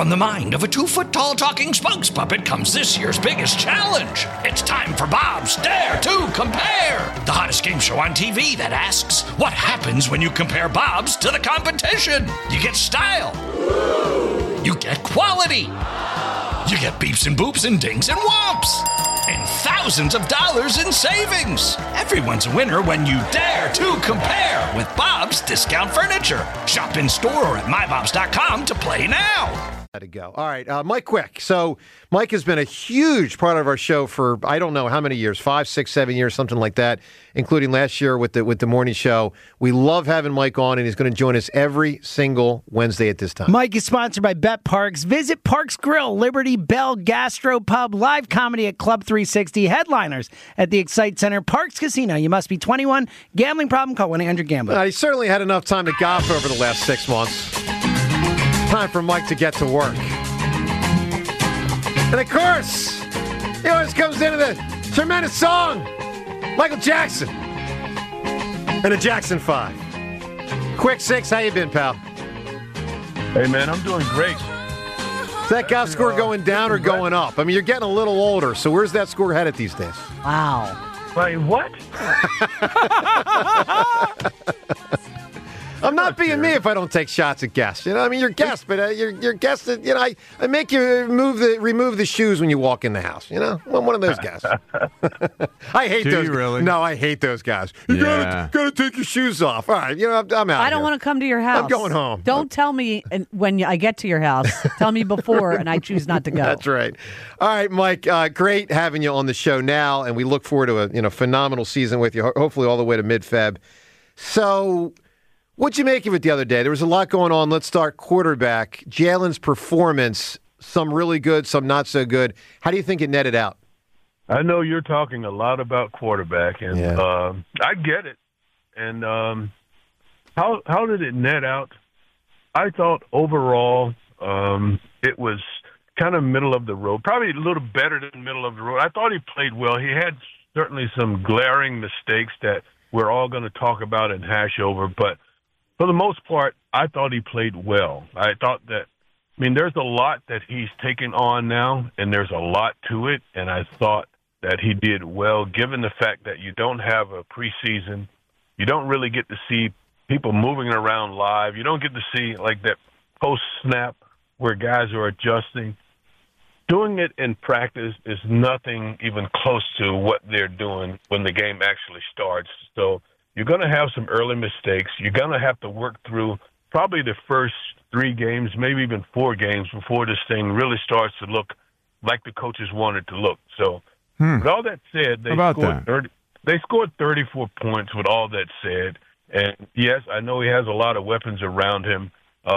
From the mind of a 2-foot-tall talking spokes puppet comes this year's biggest challenge. It's time for Bob's Dare to Compare, the hottest game show on TV that asks, what happens when you compare Bob's to the competition? You get style. You get quality. You get beeps and boops and dings and whomps. And thousands of dollars in savings. Everyone's a winner when you dare to compare with Bob's Discount Furniture. Shop in store or at mybobs.com to play now. To go. All right, Mike Quick. So Mike has been a huge part of our show for I don't know how many years, 5, 6, 7 years, something like that, including last year with the morning show. We love having Mike on, and he's going to join us every single Wednesday at this time. Mike is sponsored by Bet Parks. Visit Parks Grill, Liberty Bell Gastro Pub, live comedy at Club 360, headliners at the Excite Center, Parks Casino. You must be 21. Gambling problem? Call 1-800-GAMBLER. He certainly had enough time to golf over the last 6 months. Time for Mike to get to work. And of course, he always comes into the tremendous song, Michael Jackson and the Jackson 5. Quick Six, how you been, pal? Hey, man, I'm doing great. Is that golf score going down or going up? I mean, you're getting a little older, so where's that score headed these days? Wow. Wait, what? I'm not being me if I don't take shots at guests. You know, I mean, you're guests, but you're guests. That, you know, I make you remove the shoes when you walk in the house. You know, I'm one of those guys. I hate those. You really? No, I hate those guys. You gotta take your shoes off. All right, you know, I'm out. I don't want to come to your house. I'm going home. Don't tell me when I get to your house. Tell me before, and I choose not to go. That's right. All right, Mike. Great having you on the show now, and we look forward to a phenomenal season with you. Hopefully, all the way to mid-Feb. So. What'd you make of it the other day? There was a lot going on. Let's start quarterback. Jalen's performance, some really good, some not so good. How do you think it netted out? I know you're talking a lot about quarterback, and I get it. And how did it net out? I thought overall it was kind of middle of the road, probably a little better than middle of the road. I thought he played well. He had certainly some glaring mistakes that we're all going to talk about and hash over, but for the most part, I thought he played well. I thought that, there's a lot that he's taking on now, and there's a lot to it, and I thought that he did well, given the fact that you don't have a preseason. You don't really get to see people moving around live. You don't get to see, like, that post-snap where guys are adjusting. Doing it in practice is nothing even close to what they're doing when the game actually starts. So you're going to have some early mistakes. You're going to have to work through probably the first 3 games, maybe even 4 games before this thing really starts to look like the coaches want it to look. So with all that said, they scored 34 points with all that said. And, yes, I know he has a lot of weapons around him,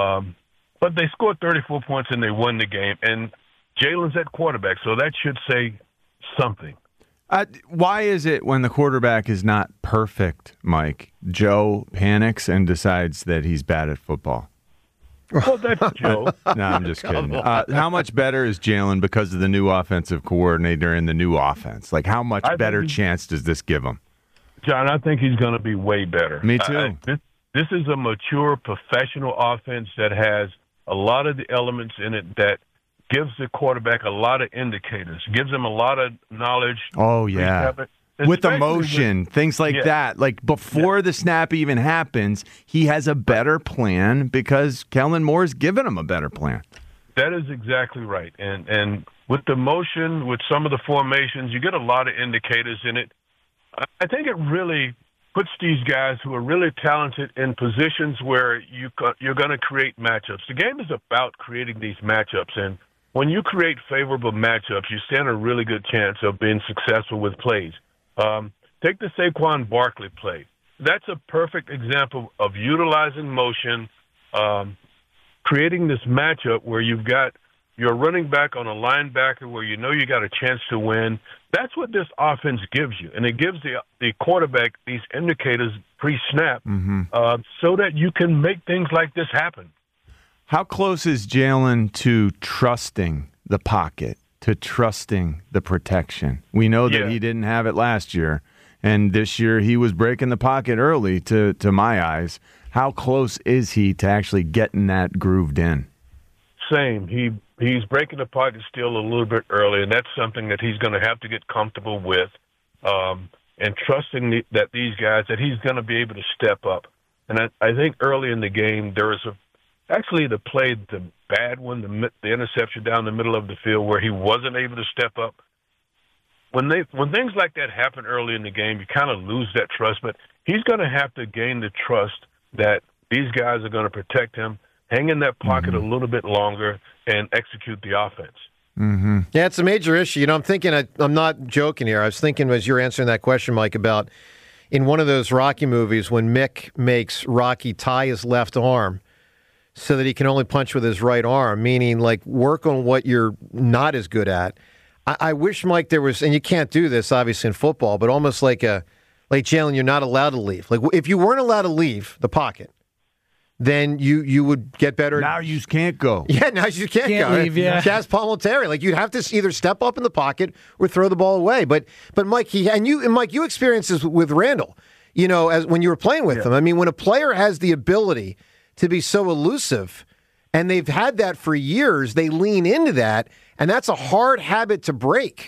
but they scored 34 points and they won the game. And Jalen's at quarterback, so that should say something. Why is it when the quarterback is not perfect, Mike, Joe panics and decides that he's bad at football? Well, that's Joe. No, I'm just kidding. How much better is Jalen because of the new offensive coordinator and the new offense? Like, how much better chance does this give him? John, I think he's going to be way better. Me too. This is a mature, professional offense that has a lot of the elements in it that gives the quarterback a lot of indicators, gives him a lot of knowledge. Oh, yeah. With emotion, things like that. Like before the snap even happens, he has a better plan because Kellen Moore's given him a better plan. That is exactly right. And with the motion, with some of the formations, you get a lot of indicators in it. I think it really puts these guys who are really talented in positions where you're going to create matchups. The game is about creating these matchups, and when you create favorable matchups, you stand a really good chance of being successful with plays. Take the Saquon Barkley play. That's a perfect example of utilizing motion, creating this matchup where you've got your running back on a linebacker where you know you got a chance to win. That's what this offense gives you, and it gives the quarterback these indicators pre-snap so that you can make things like this happen. How close is Jalen to trusting the pocket, to trusting the protection? We know that he didn't have it last year, and this year he was breaking the pocket early to my eyes. How close is he to actually getting that grooved in? same. He's breaking the pocket still a little bit early, and that's something that he's going to have to get comfortable with, and trusting that these guys, that he's going to be able to step up. And I think early in the game there was actually the play, the bad one, the interception down the middle of the field where he wasn't able to step up. When things like that happen early in the game, you kind of lose that trust. But he's going to have to gain the trust that these guys are going to protect him, hang in that pocket a little bit longer, and execute the offense. Mm-hmm. Yeah, it's a major issue. You know, I'm thinking, I'm not joking here. I was thinking as you're answering that question, Mike, about in one of those Rocky movies when Mick makes Rocky tie his left arm so that he can only punch with his right arm, meaning like work on what you're not as good at. I wish, Mike, there was, and you can't do this obviously in football, but almost like Jalen, you're not allowed to leave. Like if you weren't allowed to leave the pocket, then you would get better. Now you can't go. Yeah, now you can't go. Leave, yeah. Chaz Palminteri, like you'd have to either step up in the pocket or throw the ball away. But Mike, Mike, you experienced this with Randall. You know, as when you were playing with him. I mean, when a player has the ability to be so elusive, and they've had that for years, they lean into that, and that's a hard habit to break.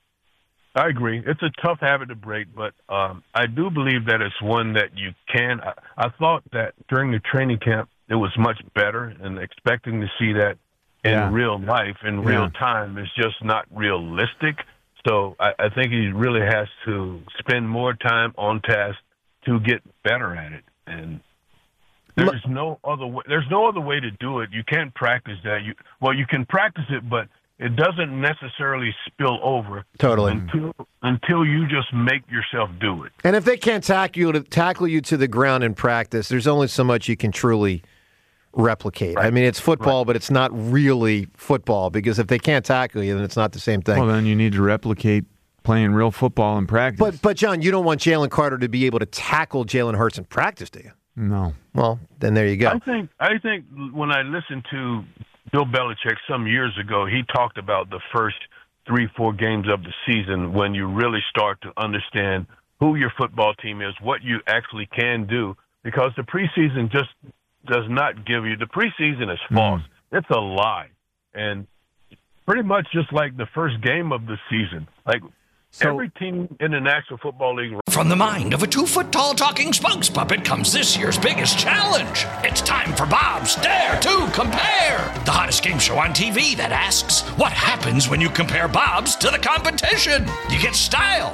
I agree. It's a tough habit to break, but I do believe that it's one that you can. I thought that during the training camp it was much better, and expecting to see that in real life, in real time, is just not realistic. So I think he really has to spend more time on task to get better at it. And there's no other way. There's no other way to do it. You can't practice that. You can practice it, but it doesn't necessarily spill over until you just make yourself do it. And if they can't tackle you to the ground in practice, there's only so much you can truly replicate. Right. I mean, it's football, but it's not really football, because if they can't tackle you, then it's not the same thing. Well, then you need to replicate playing real football in practice. But John, you don't want Jalen Carter to be able to tackle Jalen Hurts in practice, do you? No. Well, then there you go. I think when I listened to Bill Belichick some years ago, he talked about the first 3-4 games of the season when you really start to understand who your football team is, what you actually can do, because the preseason just does not give you – the preseason is false. It's a lie. And pretty much just like the first game of the season, every team in the National Football League. From the mind of a 2-foot-tall talking spokes puppet comes this year's biggest challenge. It's time for Bob's Dare to Compare, the hottest game show on TV that asks, what happens when you compare Bob's to the competition? You get style.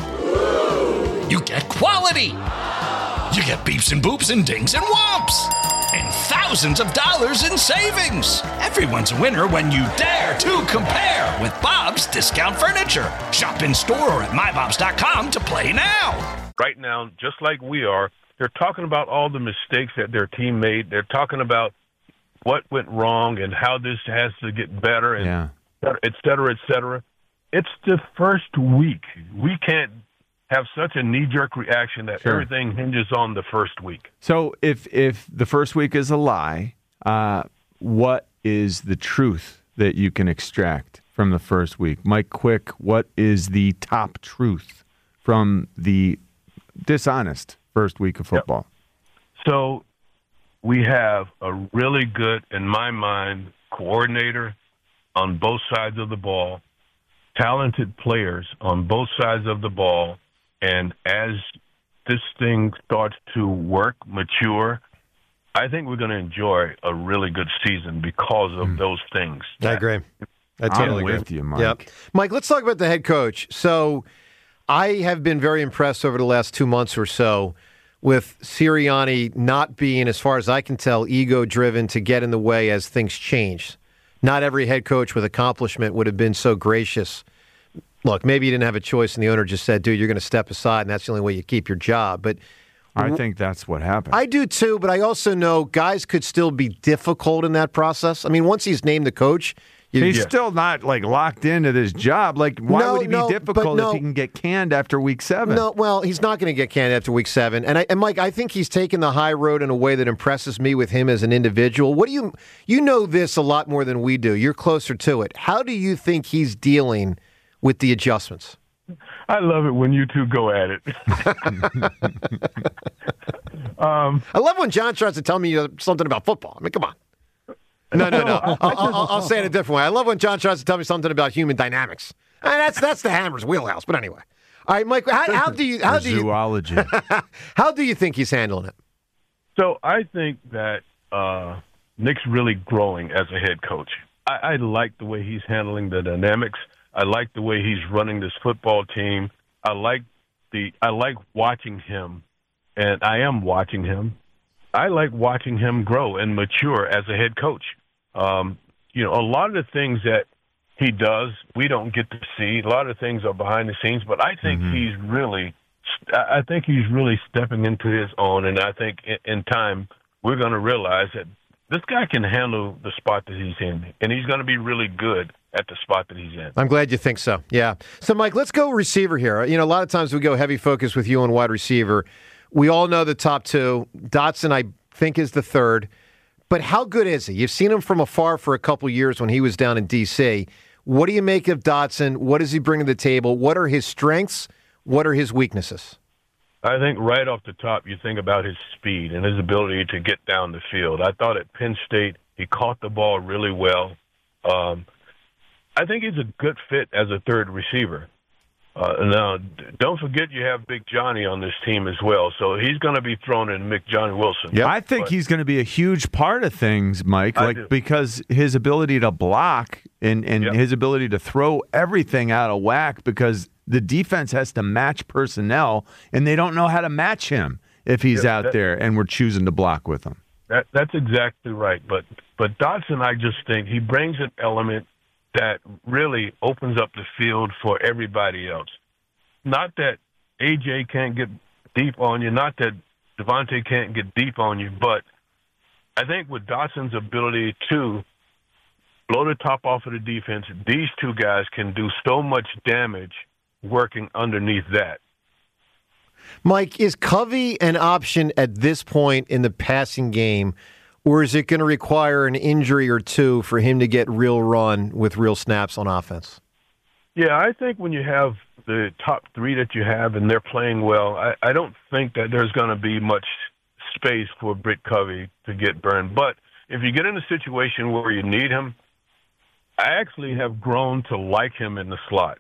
You get quality. You get beeps and boops and dings and whomps. And thousands of dollars in savings. Everyone's a winner when you dare to compare with Bob's Discount Furniture. Shop in store or at mybobs.com to play now. Right now, just like we are, they're talking about all the mistakes that their team made. They're talking about what went wrong and how this has to get better, and et cetera, et cetera. It's the first week. We can't have such a knee-jerk reaction that everything hinges on the first week. So if the first week is a lie, what is the truth that you can extract from the first week? Mike Quick, what is the top truth from the dishonest first week of football? So we have a really good, in my mind, coordinator on both sides of the ball, talented players on both sides of the ball, and as this thing starts to work, mature, I think we're going to enjoy a really good season because of those things. I agree. I totally agree with you, Mike. Yep. Mike, let's talk about the head coach. So I have been very impressed over the last 2 months or so with Sirianni not being, as far as I can tell, ego-driven to get in the way as things change. Not every head coach with accomplishment would have been so gracious. Look, maybe you didn't have a choice, and the owner just said, dude, you're going to step aside, and that's the only way you keep your job. But I think that's what happened. I do, too, but I also know guys could still be difficult in that process. I mean, once he's named the coach, he's still not locked into this job. Why would he be difficult if he can get canned after week 7? No, well, he's not going to get canned after week 7. And Mike, I think he's taken the high road in a way that impresses me with him as an individual. What do you know this a lot more than we do. You're closer to it. How do you think he's dealing with the adjustments? I love it when you two go at it. I love when John tries to tell me something about football. I mean, come on. No. I'll say it a different way. I love when John tries to tell me something about human dynamics. That's the Hammer's wheelhouse. But anyway, all right, Mike. How do you zoology? How do you think he's handling it? So I think that Nick's really growing as a head coach. I like the way he's handling the dynamics. I like the way he's running this football team. I like watching him, and I am watching him. I like watching him grow and mature as a head coach. A lot of the things that he does, we don't get to see. A lot of things are behind the scenes, but I think he's really stepping into his own, and I think in time we're going to realize that this guy can handle the spot that he's in, and he's going to be really good at the spot that he's in. I'm glad you think so. Yeah. So, Mike, let's go receiver here. A lot of times we go heavy focus with you on wide receiver. We all know the top two. Dotson, I think, is the third. But how good is he? You've seen him from afar for a couple years when he was down in D.C. What do you make of Dotson? What does he bring to the table? What are his strengths? What are his weaknesses? I think right off the top, you think about his speed and his ability to get down the field. I thought at Penn State he caught the ball really well. I think he's a good fit as a third receiver. Now, don't forget you have Big Johnny on this team as well, so he's going to be thrown in Mick Johnny Wilson. Yeah, I think he's going to be a huge part of things, Mike, because his ability to block and his ability to throw everything out of whack, because the defense has to match personnel, and they don't know how to match him if he's out there and we're choosing to block with him. That's exactly right. But Dotson, I just think he brings an element that really opens up the field for everybody else. Not that A.J. can't get deep on you, not that Devontae can't get deep on you, but I think with Dotson's ability to blow the top off of the defense, these two guys can do so much damage working underneath that. Mike, is Covey an option at this point in the passing game, or is it going to require an injury or two for him to get real run with real snaps on offense? Yeah, I think when you have the top three that you have and they're playing well, I don't think that there's going to be much space for Britt Covey to get burned. But if you get in a situation where you need him, I actually have grown to like him in the slot.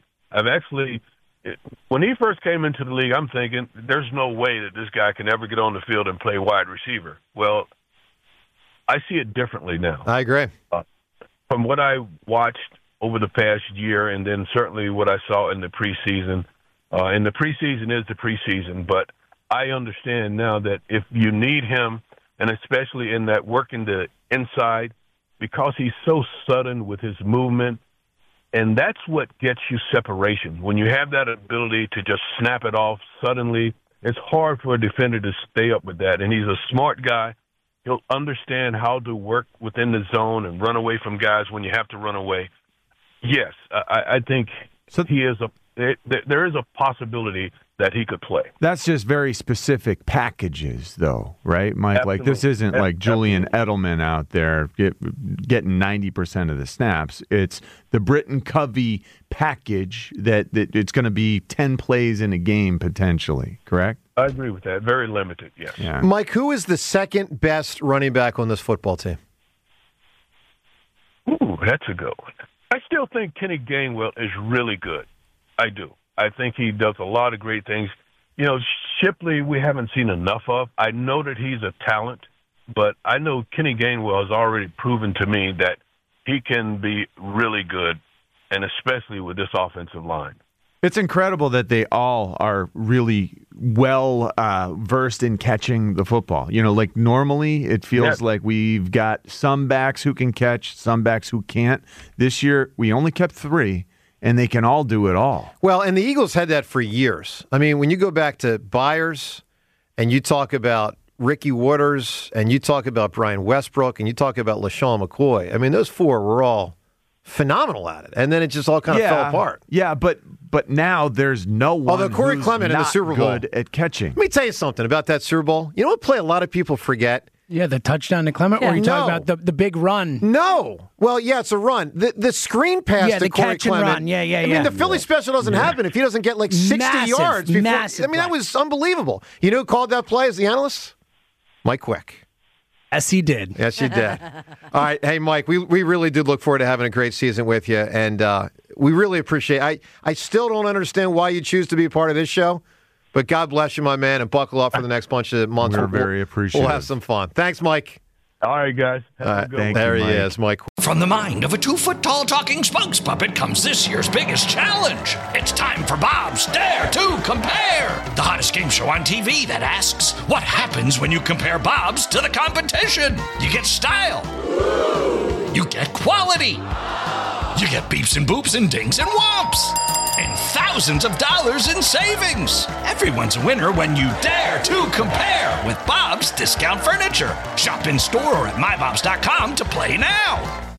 When he first came into the league, I'm thinking there's no way that this guy can ever get on the field and play wide receiver. Well, I see it differently now. I agree. From what I watched over the past year, and then certainly what I saw in the preseason. And the preseason is the preseason, but I understand now that if you need him, and especially in that working the inside, because he's so sudden with his movement, and that's what gets you separation. When you have that ability to just snap it off suddenly, it's hard for a defender to stay up with that. And he's a smart guy. He'll understand how to work within the zone and run away from guys when you have to run away. Yes, I think there is a possibility that he could play. That's just very specific packages, though, right, Mike? Absolutely. Like, this isn't like Julian Edelman out there getting 90% of the snaps. It's the Britton Covey package that it's going to be 10 plays in a game potentially, correct? I agree with that. Very limited, yes. Yeah. Mike, who is the second best running back on this football team? Ooh, that's a good one. I still think Kenny Gainwell is really good. I do. I think he does a lot of great things. Shipley we haven't seen enough of. I know that he's a talent, but I know Kenny Gainwell has already proven to me that he can be really good, and especially with this offensive line. It's incredible that they all are really well versed in catching the football. Like normally it feels like we've got some backs who can catch, some backs who can't. This year we only kept 3, and they can all do it all. Well, and the Eagles had that for years. I mean, when you go back to Byers and you talk about Ricky Waters and you talk about Brian Westbrook and you talk about LaShawn McCoy, I mean, those 4 were all phenomenal at it. And then it just all kind of fell apart. Yeah, but now there's no one although Corey who's Clement in the Super Bowl good at catching. Let me tell you something about that Super Bowl. You know what play a lot of people forget? Yeah, the touchdown to Clement, or you talking about the big run? No. Well, yeah, it's a run. The screen pass to Corey Clement. Run. Yeah. I mean, the Philly special doesn't happen if he doesn't get like 60 yards. Before, massive that was unbelievable. You know who called that play as the analyst? Mike Quick. Yes, he did. Yes, you did. All right. Hey, Mike, we really did look forward to having a great season with you, and we really appreciate I still don't understand why you choose to be a part of this show, but God bless you, my man, and buckle up for the next bunch of months. We're very appreciative. We'll have some fun. Thanks, Mike. All right, guys. There he is, Mike. From the mind of a 2-foot-tall talking spokes puppet comes this year's biggest challenge. It's time for Bob's Dare to Compare, the hottest game show on TV that asks, what happens when you compare Bob's to the competition? You get style. You get quality. You get beeps and boops and dings and whomps. And thousands of dollars in savings. Everyone's a winner when you dare to compare with Bob's Discount Furniture. Shop in store or at mybobs.com to play now.